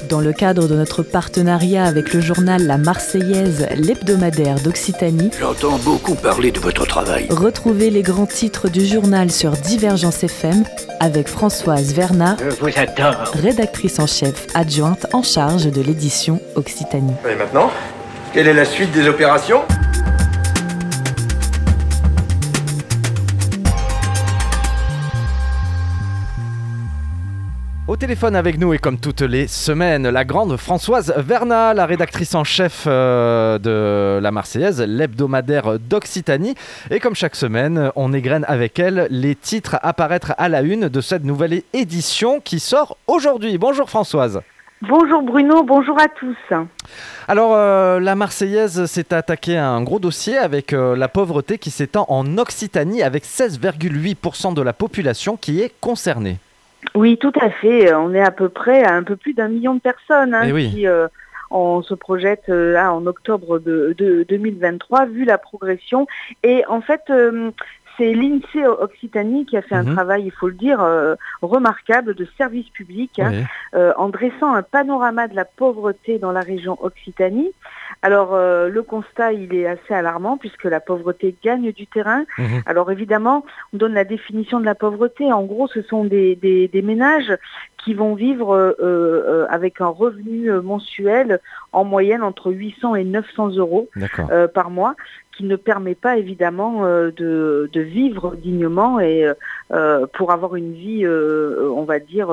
Dans le cadre de notre partenariat avec le journal La Marseillaise, l'hebdomadaire d'Occitanie, j'entends beaucoup parler de votre travail. Retrouvez les grands titres du journal sur Divergence FM avec Françoise Vernat, Je vous adore. rédactrice en chef adjointe en charge de l'édition Occitanie. Et maintenant, quelle est la suite des opérations ? Au téléphone avec nous et comme toutes les semaines, la grande Françoise Vernat, la rédactrice en chef de La Marseillaise, l'hebdomadaire d'Occitanie. Et comme chaque semaine, on égrène avec elle les titres à apparaître à la une de cette nouvelle édition qui sort aujourd'hui. Bonjour Françoise. Bonjour Bruno, bonjour à tous. Alors, la Marseillaise s'est attaquée à un gros dossier avec la pauvreté qui s'étend en Occitanie avec 16,8% de la population qui est concernée. Oui, tout à fait. On est à peu près à un peu plus d'1 million de personnes qui on se projette là en octobre de 2023, vu la progression. Et en fait, c'est l'INSEE Occitanie qui a fait un travail, il faut le dire, remarquable de service public en dressant un panorama de la pauvreté dans la région Occitanie. Alors, le constat, il est assez alarmant puisque la pauvreté gagne du terrain. Alors, évidemment, on donne la définition de la pauvreté. En gros, ce sont des ménages qui vont vivre avec un revenu mensuel en moyenne entre 800 et 900 euros par mois, qui ne permet pas évidemment de vivre dignement et pour avoir une vie, on va dire,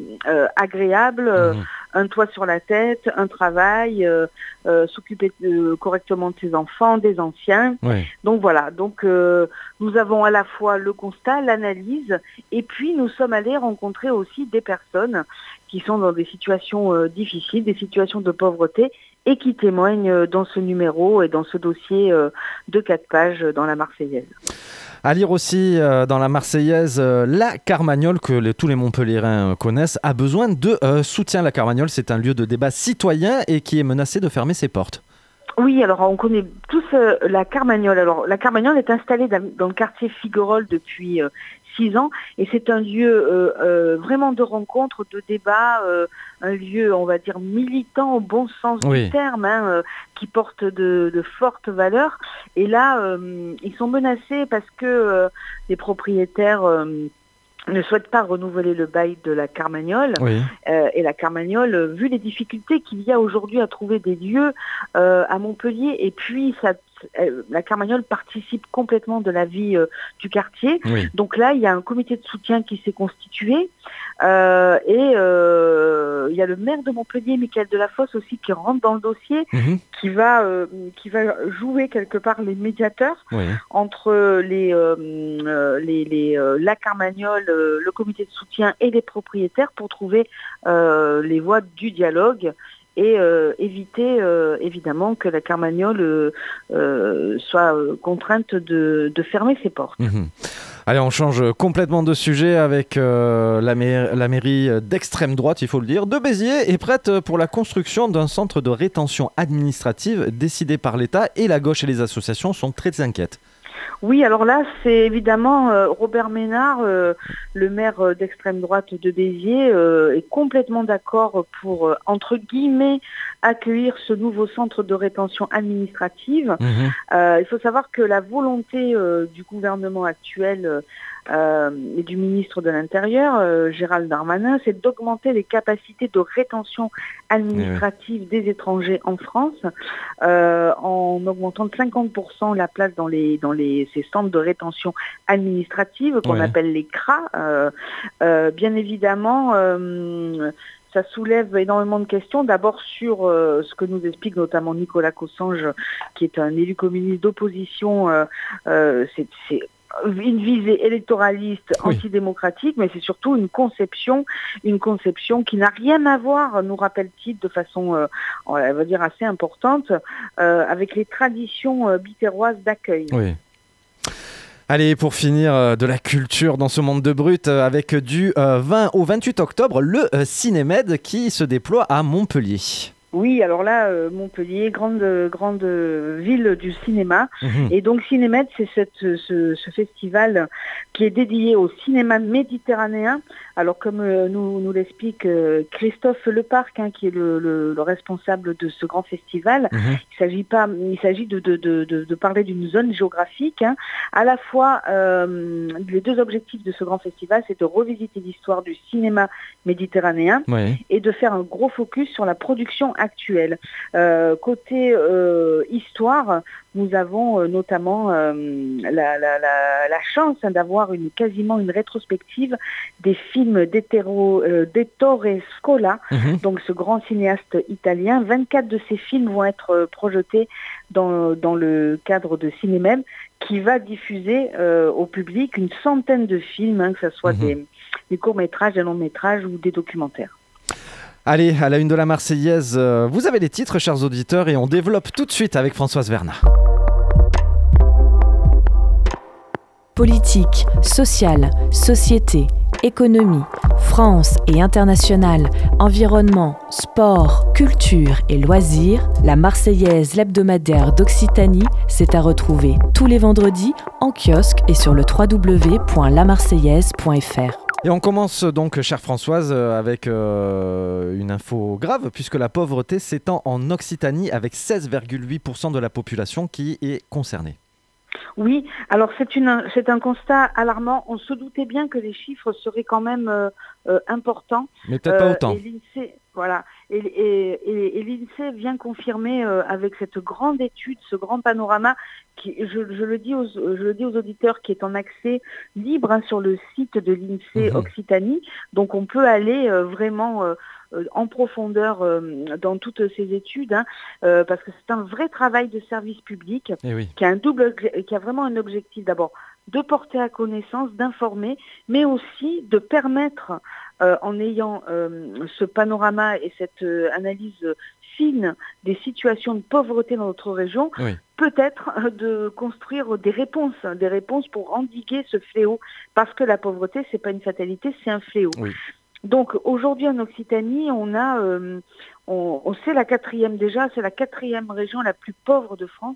agréable, un toit sur la tête, un travail, s'occuper correctement de ses enfants, des anciens. Donc voilà, donc nous avons à la fois le constat, l'analyse, et puis nous sommes allés rencontrer aussi des personnes qui sont dans des situations difficiles, des situations de pauvreté, et qui témoignent dans ce numéro et dans ce dossier de 4 pages dans la Marseillaise. À lire aussi dans la Marseillaise, la Carmagnole, que tous les Montpelliérains connaissent, a besoin de soutien. La Carmagnole, c'est un lieu de débat citoyen et qui est menacé de fermer ses portes. Oui, alors on connaît tous la Carmagnole. Alors la Carmagnole est installée dans le quartier Figuerolles depuis 6 ans et c'est un lieu vraiment de rencontre, de débat, un lieu, on va dire, militant au bon sens du terme, qui porte de fortes valeurs. Et là, ils sont menacés parce que les propriétaires ne souhaitent pas renouveler le bail de la Carmagnole. Et la Carmagnole, vu les difficultés qu'il y a aujourd'hui à trouver des lieux à Montpellier, et puis la Carmagnole participe complètement de la vie du quartier. Donc là, il y a un comité de soutien qui s'est constitué et il y a le maire de Montpellier, Michael Delafosse aussi, qui rentre dans le dossier, qui va jouer quelque part les médiateurs entre la Carmagnole, le comité de soutien et les propriétaires pour trouver les voies du dialogue et éviter évidemment que la Carmagnole soit contrainte de fermer ses portes. Allez, on change complètement de sujet avec la mairie d'extrême droite, il faut le dire, de Béziers est prête pour la construction d'un centre de rétention administrative décidé par l'État et la gauche et les associations sont très inquiètes. Oui, alors là, c'est évidemment Robert Ménard, le maire d'extrême droite de Béziers, est complètement d'accord pour, entre guillemets, accueillir ce nouveau centre de rétention administrative. Il faut savoir que la volonté du gouvernement actuel et du ministre de l'Intérieur, Gérald Darmanin, c'est d'augmenter les capacités de rétention administrative des étrangers en France en augmentant de 50% la place dans ces centres de rétention administrative qu'on appelle les CRA. Bien évidemment, ça soulève énormément de questions. D'abord sur ce que nous explique notamment Nicolas Cossange, qui est un élu communiste d'opposition. C'est une visée électoraliste, antidémocratique, mais c'est surtout une conception qui n'a rien à voir, nous rappelle-t-il de façon, on va dire, assez importante, avec les traditions bitéroises d'accueil. Allez, pour finir, de la culture dans ce monde de brut, avec du 20 au 28 octobre, le Cinémed qui se déploie à Montpellier. Oui, alors là, Montpellier, grande ville du cinéma. Et donc Cinémed, c'est ce festival qui est dédié au cinéma méditerranéen. Alors comme nous l'explique Christophe Leparc, qui est le responsable de ce grand festival, il s'agit de parler d'une zone géographique. À la fois, les deux objectifs de ce grand festival, c'est de revisiter l'histoire du cinéma méditerranéen et de faire un gros focus sur la production actuelle. Côté histoire, nous avons notamment la chance d'avoir quasiment une rétrospective des films d'Ettore Scola, donc ce grand cinéaste italien. 24 de ces films vont être projetés dans le cadre de Cinémem, qui va diffuser au public une centaine de films, que ce soit des courts-métrages, des longs-métrages ou des documentaires. Allez, à la une de la Marseillaise, vous avez les titres, chers auditeurs, et on développe tout de suite avec Françoise Vernat. Politique, sociale, société, économie, France et internationale, environnement, sport, culture et loisirs, la Marseillaise, l'hebdomadaire d'Occitanie, c'est à retrouver tous les vendredis en kiosque et sur le www.lamarseillaise.fr. Et on commence donc, chère Françoise, avec une info grave, puisque la pauvreté s'étend en Occitanie avec 16,8% de la population qui est concernée. Oui, alors c'est un constat alarmant. On se doutait bien que les chiffres seraient quand même importants. Mais peut-être pas autant. Et l'INSEE, voilà. Et l'INSEE vient confirmer avec cette grande étude, ce grand panorama, qui, je le dis aux auditeurs, qui est en accès libre sur le site de l'INSEE Occitanie. Donc on peut aller vraiment en profondeur dans toutes ces études, parce que c'est un vrai travail de service public qui a vraiment un objectif d'abord de porter à connaissance, d'informer, mais aussi de permettre, en ayant ce panorama et cette analyse fine des situations de pauvreté dans notre région, peut-être de construire des réponses pour endiguer ce fléau, parce que la pauvreté, c'est pas une fatalité, c'est un fléau. Donc aujourd'hui en Occitanie, on a, c'est la quatrième région la plus pauvre de France.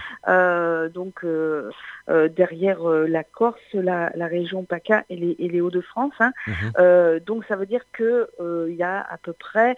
Donc derrière la Corse, la région PACA et les Hauts-de-France. Donc ça veut dire que il y a à peu près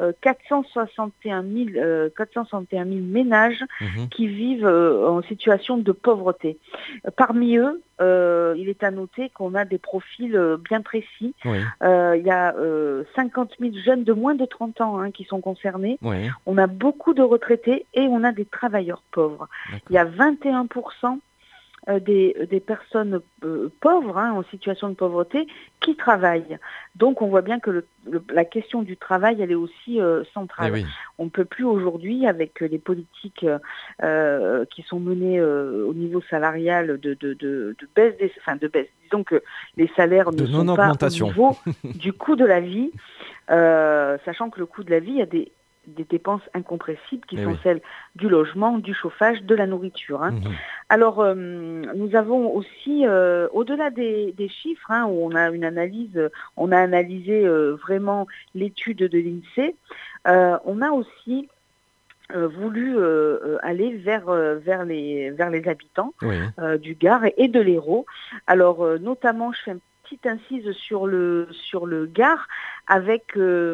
461 000 ménages qui vivent en situation de pauvreté. Parmi eux, il est à noter qu'on a des profils bien précis. Il y a 50 000 jeunes de moins de 30 ans qui sont concernés. On a beaucoup de retraités et on a des travailleurs pauvres. Il y a 21% des personnes pauvres en situation de pauvreté qui travaillent. Donc on voit bien que la question du travail, elle est aussi centrale. On ne peut plus aujourd'hui, avec les politiques qui sont menées au niveau salarial de baisse, disons que les salaires ne sont pas au niveau du coût de la vie, sachant que le coût de la vie, il y a des dépenses incompressibles qui sont celles du logement, du chauffage, de la nourriture. Alors, nous avons aussi, au-delà des chiffres, où on a analysé vraiment l'étude de l'INSEE, on a aussi voulu aller vers les habitants du Gard et de l'Hérault. Alors, notamment, je fais un petite incise sur le Gard, avec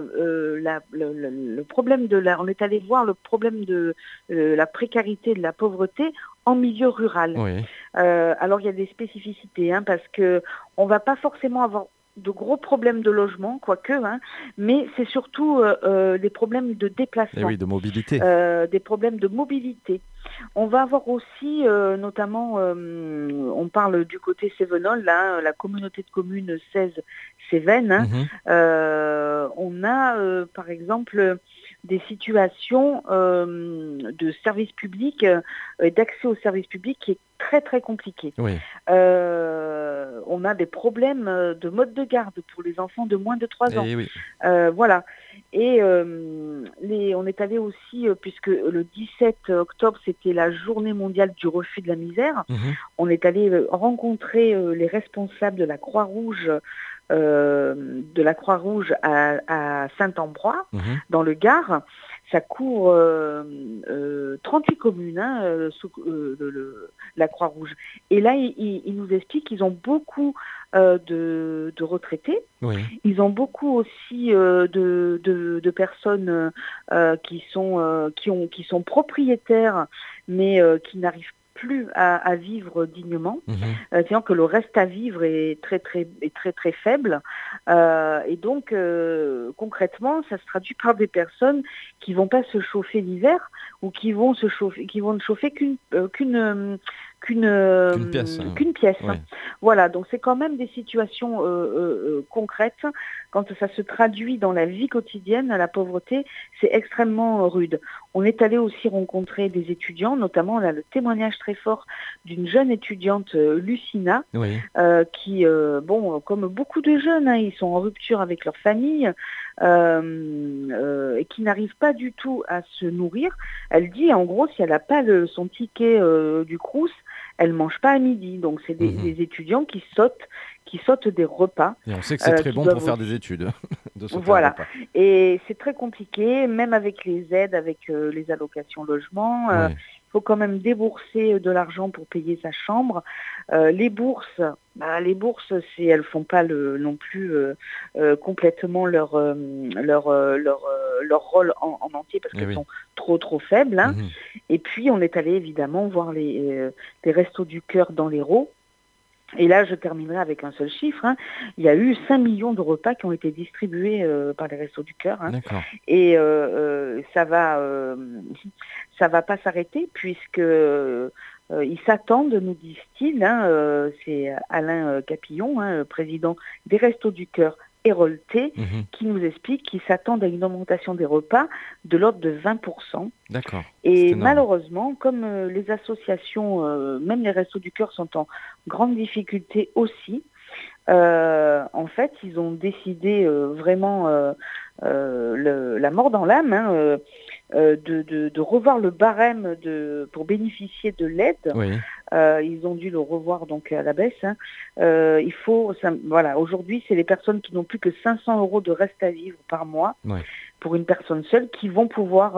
le problème on est allé voir le problème de la précarité, de la pauvreté en milieu rural. Alors il y a des spécificités, parce que on va pas forcément avoir de gros problèmes de logement, quoique, mais c'est surtout des problèmes de déplacement. De mobilité. Des problèmes de mobilité. On va avoir aussi, notamment, on parle du côté Cévenol, la communauté de communes 16 Cévennes. On a, par exemple, des situations de services publics, d'accès aux services publics qui est très très compliqué. On a des problèmes de mode de garde pour les enfants de moins de 3 ans. Voilà. Et on est allé aussi, puisque le 17 octobre, c'était la journée mondiale du refus de la misère, on est allé rencontrer les responsables de la Croix-Rouge à Saint-Ambrois, dans le Gard. ça couvre 38 communes sous la Croix-Rouge. Et là, ils nous expliquent qu'ils ont beaucoup de retraités. Oui. Ils ont beaucoup aussi de personnes qui sont propriétaires, mais qui n'arrivent plus à vivre dignement. C'est-à-dire que le reste à vivre est très très faible. Et donc concrètement, ça se traduit par des personnes qui vont pas se chauffer l'hiver ou qui ne chauffer qu'une pièce. Ouais. Voilà, donc c'est quand même des situations concrètes. Quand ça se traduit dans la vie quotidienne, la pauvreté, c'est extrêmement rude. On est allé aussi rencontrer des étudiants, notamment là, le témoignage très fort d'une jeune étudiante, Lucina, Oui. qui, comme beaucoup de jeunes, ils sont en rupture avec leur famille et qui n'arrivent pas du tout à se nourrir. Elle dit, en gros, si elle n'a pas son ticket du Crous, elle mange pas à midi. Donc c'est des étudiants qui sautent des repas. Et on sait que c'est très bon pour faire des études. Voilà. Et c'est très compliqué, même avec les aides, avec les allocations logement. Il faut quand même débourser de l'argent pour payer sa chambre. Les bourses, elles font pas non plus complètement leur rôle en entier parce qu'elles sont trop faibles. Et puis on est allé évidemment voir les restos du cœur dans l'Hérault. Et là, je terminerai avec un seul chiffre. Il y a eu 5 millions de repas qui ont été distribués par les Restos du Cœur. Et ça va pas s'arrêter puisque ils s'attendent, nous disent-ils, c'est Alain Capillon, président des Restos du Cœur Héroltais, qui nous explique qu'ils s'attendent à une augmentation des repas de l'ordre de 20%. D'accord. Et malheureusement, comme les associations, même les Restos du Cœur sont en grande difficulté aussi, en fait, ils ont décidé vraiment la mort dans l'âme de revoir le barème pour bénéficier de l'aide. Ils ont dû le revoir donc à la baisse. Aujourd'hui, c'est les personnes qui n'ont plus que 500 € de reste à vivre par mois pour une personne seule qui vont pouvoir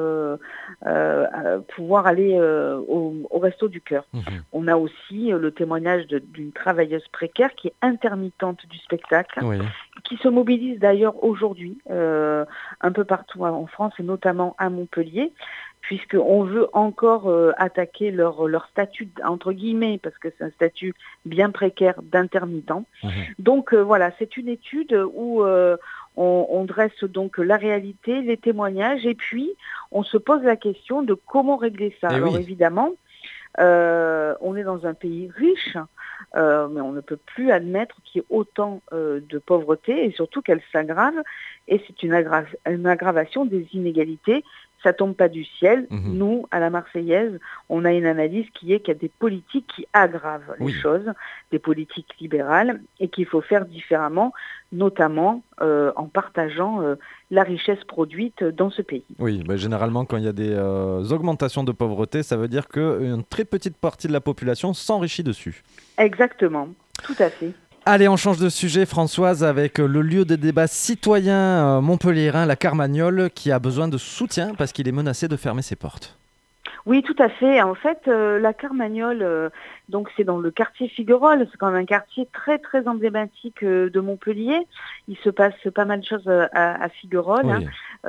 aller au Resto du Cœur. On a aussi le témoignage d'une travailleuse précaire qui est intermittente du spectacle, qui se mobilise d'ailleurs aujourd'hui un peu partout en France et notamment à Montpellier, puisqu'on veut encore attaquer leur statut, entre guillemets, parce que c'est un statut bien précaire d'intermittent. Donc voilà, c'est une étude où on dresse donc la réalité, les témoignages, et puis on se pose la question de comment régler ça. Alors évidemment, on est dans un pays riche, mais on ne peut plus admettre qu'il y ait autant de pauvreté et surtout qu'elle s'aggrave. Et c'est une aggravation des inégalités. Ça tombe pas du ciel. Nous, à la Marseillaise, on a une analyse qui est qu'il y a des politiques qui aggravent les choses, des politiques libérales, et qu'il faut faire différemment, notamment en partageant la richesse produite dans ce pays. Oui, généralement, quand il y a des augmentations de pauvreté, ça veut dire qu'une très petite partie de la population s'enrichit dessus. Exactement, tout à fait. Allez, on change de sujet, Françoise, avec le lieu de débat citoyen montpelliérain, la Carmagnole, qui a besoin de soutien parce qu'il est menacé de fermer ses portes. Oui, tout à fait. En fait, la Carmagnole, donc c'est dans le quartier Figuerolles. C'est quand même un quartier très très emblématique de Montpellier. Il se passe pas mal de choses à Figuerolles.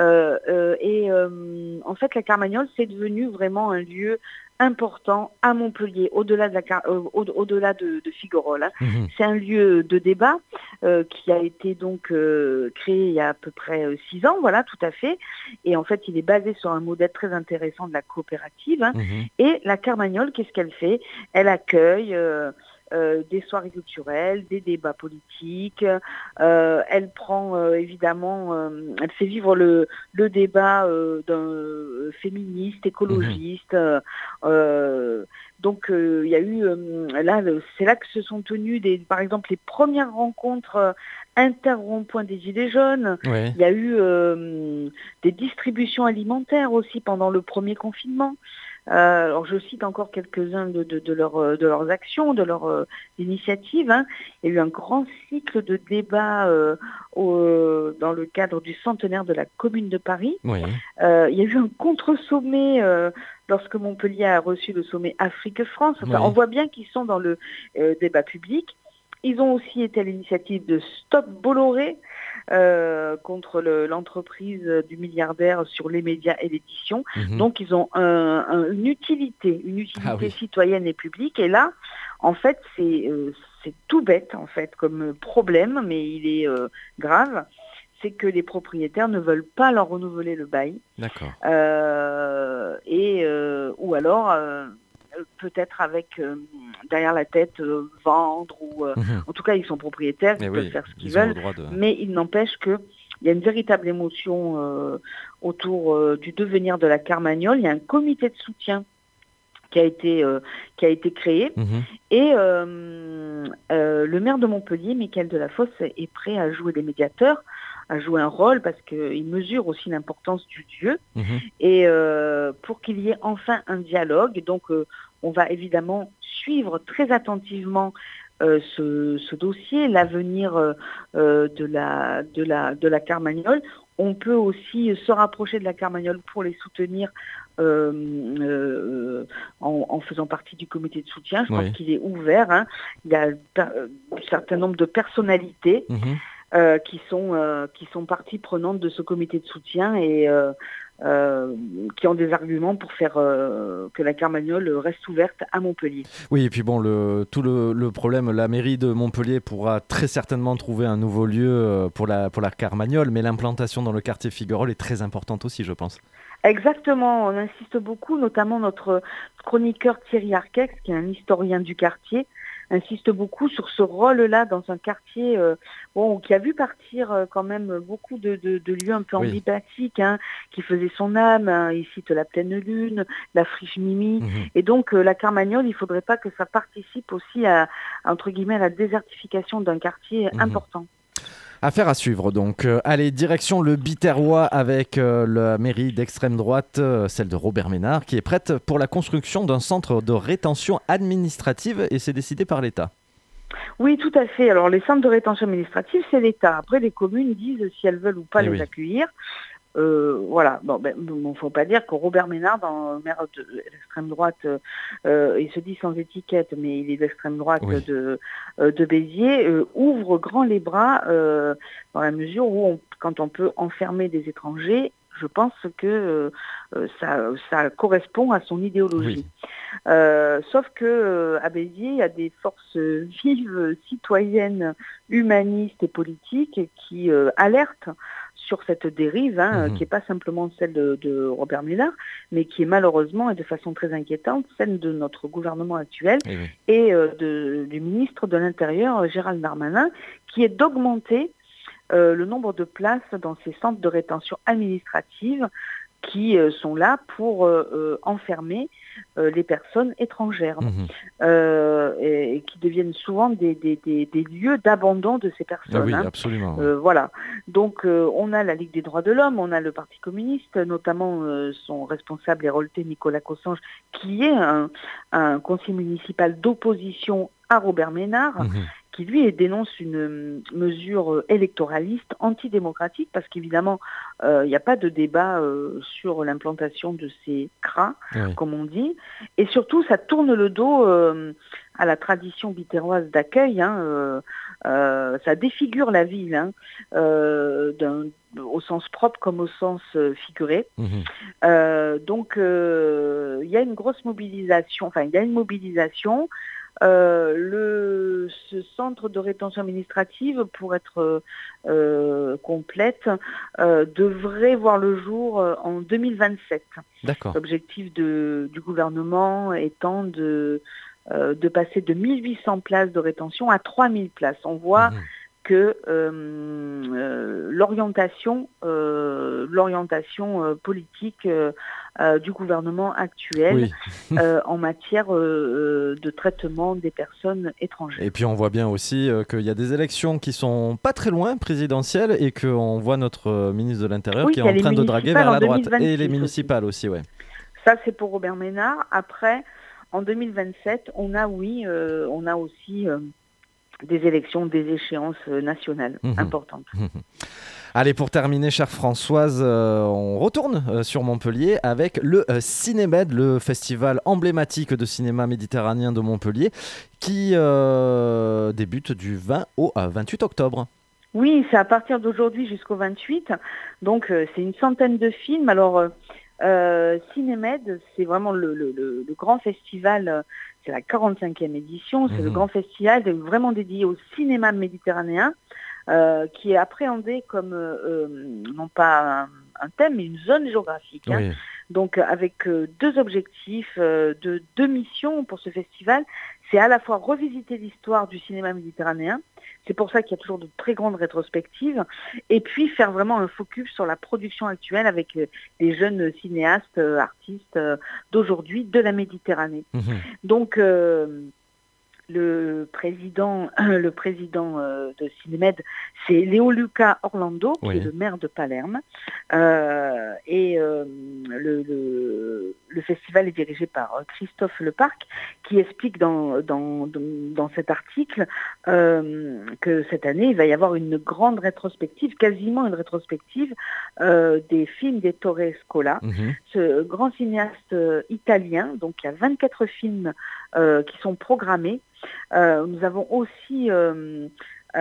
En fait, la Carmagnole, c'est devenu vraiment un lieu important à Montpellier, au-delà de Figuerolles. C'est un lieu de débat qui a été donc créé il y a à peu près 6 ans, voilà, tout à fait. Et en fait, il est basé sur un modèle très intéressant de la coopérative. Et la Carmagnole, qu'est-ce qu'elle fait ? Elle accueille des soirées culturelles, des débats politiques. Elle prend évidemment, elle fait vivre le débat d'un féministe, écologiste. Donc il y a eu c'est là que se sont tenues par exemple les premières rencontres inter-rond-point des Gilets jaunes. Il y a eu des distributions alimentaires aussi pendant le premier confinement. Alors je cite encore quelques-uns de leurs actions, de leurs initiatives. Hein. Il y a eu un grand cycle de débats dans le cadre du centenaire de la Commune de Paris. Oui. Il y a eu un contre-sommet lorsque Montpellier a reçu le sommet Afrique-France. Enfin, on voit bien qu'ils sont dans le débat public. Ils ont aussi été à l'initiative de Stop Bolloré contre l'entreprise du milliardaire sur les médias et l'édition. Donc ils ont une utilité citoyenne et publique. Et là, en fait, c'est tout bête en fait comme problème, mais il est grave. C'est que les propriétaires ne veulent pas leur renouveler le bail. D'accord. Ou alors peut-être avec derrière la tête vendre ou en tout cas ils sont propriétaires, ils peuvent faire ce qu'ils veulent, mais il n'empêche que il y a une véritable émotion autour du devenir de la Carmagnole. Il y a un comité de soutien qui a été créé et le maire de Montpellier, Mickaël Delafosse, est prêt à jouer des médiateurs, à jouer un rôle parce qu'il mesure aussi l'importance du lieu et pour qu'il y ait enfin un dialogue. Donc on va évidemment suivre très attentivement ce dossier, l'avenir de la Carmagnole. On peut aussi se rapprocher de la Carmagnole pour les soutenir en faisant partie du comité de soutien. Je pense qu'il est ouvert. Hein. Il y a un certain nombre de personnalités qui sont partie prenante de ce comité de soutien et qui ont des arguments pour faire que la Carmagnole reste ouverte à Montpellier. Oui, et puis bon, tout le problème, la mairie de Montpellier pourra très certainement trouver un nouveau lieu pour la Carmagnole, mais l'implantation dans le quartier Figuerolles est très importante aussi, je pense. Exactement, on insiste beaucoup, notamment notre chroniqueur Thierry Arquex, qui est un historien du quartier, insiste beaucoup sur ce rôle-là dans un quartier qui a vu partir quand même beaucoup de lieux un peu emblématiques, hein, qui faisaient son âme. Hein. Il cite la Pleine Lune, la Friche Mimi. Et donc la Carmagnole, il ne faudrait pas que ça participe aussi à, entre guillemets, à la désertification d'un quartier important. Affaire à suivre donc. Allez, direction le Biterrois avec la mairie d'extrême droite, celle de Robert Ménard, qui est prête pour la construction d'un centre de rétention administrative et c'est décidé par l'État. Oui, tout à fait. Alors les centres de rétention administrative, c'est l'État. Après, les communes disent si elles veulent ou pas les accueillir. Voilà. Bon, faut pas dire que Robert Ménard, maire de l'extrême droite, il se dit sans étiquette, mais il est d'extrême droite de Béziers, ouvre grand les bras dans la mesure où quand on peut enfermer des étrangers, je pense que ça correspond à son idéologie. Sauf que à Béziers, il y a des forces vives, citoyennes, humanistes et politiques qui alertent sur cette dérive, qui n'est pas simplement celle de Robert Ménard, mais qui est malheureusement et de façon très inquiétante celle de notre gouvernement actuel et du ministre de l'Intérieur, Gérald Darmanin, qui est d'augmenter le nombre de places dans ces centres de rétention administrative qui sont là pour enfermer les personnes étrangères et qui deviennent souvent des lieux d'abandon de ces personnes. Oui, absolument. Voilà. Donc on a la Ligue des droits de l'homme, on a le Parti communiste, notamment son responsable Hérolté Nicolas Cossange, qui est un conseiller municipal d'opposition à Robert Ménard, qui lui dénonce une mesure électoraliste antidémocratique parce qu'évidemment il n'y a pas de débat sur l'implantation de ces CRA, comme on dit, et surtout ça tourne le dos à la tradition biterroise d'accueil, ça défigure la ville au sens propre comme au sens figuré. Donc il y a une grosse mobilisation, ce centre de rétention administrative, pour être complète, devrait voir le jour en 2027. D'accord. L'objectif du gouvernement étant de passer de 1800 places de rétention à 3000 places. On voit que l'orientation politique du gouvernement actuel en matière de traitement des personnes étrangères. Et puis on voit bien aussi qu'il y a des élections qui sont pas très loin, présidentielles, et qu'on voit notre ministre de l'Intérieur qui est en train de draguer vers la droite. Et les municipales aussi, Ça, c'est pour Robert Ménard. Après, en 2027, on a aussi des élections, des échéances nationales importantes. Allez, pour terminer, chère Françoise, on retourne sur Montpellier avec le Cinémed, le festival emblématique de cinéma méditerranéen de Montpellier, qui débute du 20 au 28 octobre. Oui, c'est à partir d'aujourd'hui jusqu'au 28. Donc, c'est une centaine de films. Alors, Cinémed, c'est vraiment le grand festival, c'est la 45e édition, c'est le grand festival vraiment dédié au cinéma méditerranéen, qui est appréhendé comme, non pas un thème, mais une zone géographique. Oui. Donc avec deux objectifs, deux missions pour ce festival. C'est à la fois revisiter l'histoire du cinéma méditerranéen, c'est pour ça qu'il y a toujours de très grandes rétrospectives, et puis faire vraiment un focus sur la production actuelle avec les jeunes cinéastes, artistes d'aujourd'hui de la Méditerranée. Donc le président de Cinémed, c'est Leoluca Orlando, qui est le maire de Palerme. Et le festival est dirigé par Christophe Leparc, qui explique dans cet article que cette année, il va y avoir une grande rétrospective, quasiment une rétrospective des films d'Ettore Scola, ce grand cinéaste italien. Donc il y a 24 films qui sont programmés. Nous avons aussi une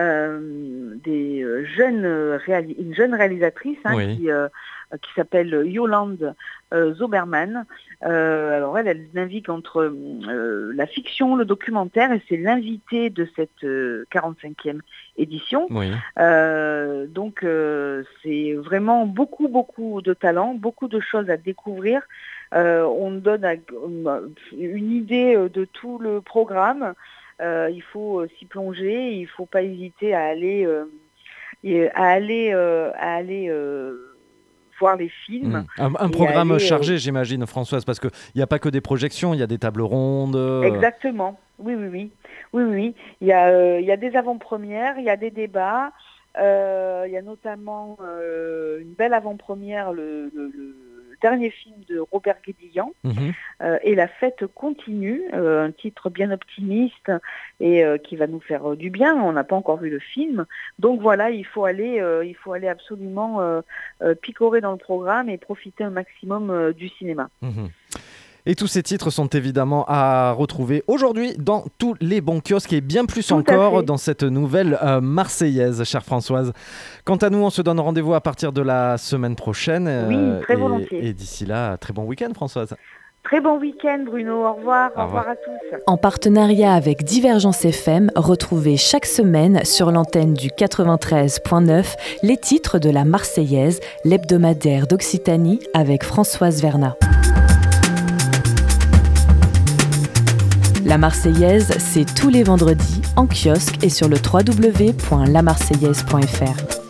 jeune réalisatrice qui s'appelle Yolande Zoberman. Alors elle navigue entre la fiction, le documentaire, et c'est l'invitée de cette 45e édition. Donc c'est vraiment beaucoup de talent, beaucoup de choses à découvrir. On donne une idée de tout le programme. Il faut s'y plonger, il ne faut pas hésiter à aller voir les films. Un programme chargé, j'imagine, Françoise, parce qu'il n'y a pas que des projections, il y a des tables rondes. Exactement, oui. Il y a des avant-premières, il y a des débats, il y a notamment une belle avant-première, le dernier film de Robert Guédillan, et La fête continue, un titre bien optimiste et qui va nous faire du bien. On n'a pas encore vu le film, donc voilà, il faut aller absolument picorer dans le programme et profiter un maximum du cinéma. Et tous ces titres sont évidemment à retrouver aujourd'hui dans tous les bons kiosques et bien plus encore dans cette nouvelle Marseillaise, chère Françoise. Quant à nous, on se donne rendez-vous à partir de la semaine prochaine. Oui, très volontiers. Et d'ici là, très bon week-end, Françoise. Très bon week-end, Bruno. Au revoir. Au revoir à tous. En partenariat avec Divergence FM, retrouvez chaque semaine sur l'antenne du 93.9 les titres de la Marseillaise, l'hebdomadaire d'Occitanie avec Françoise Vernat. La Marseillaise, c'est tous les vendredis en kiosque et sur le www.lamarseillaise.fr.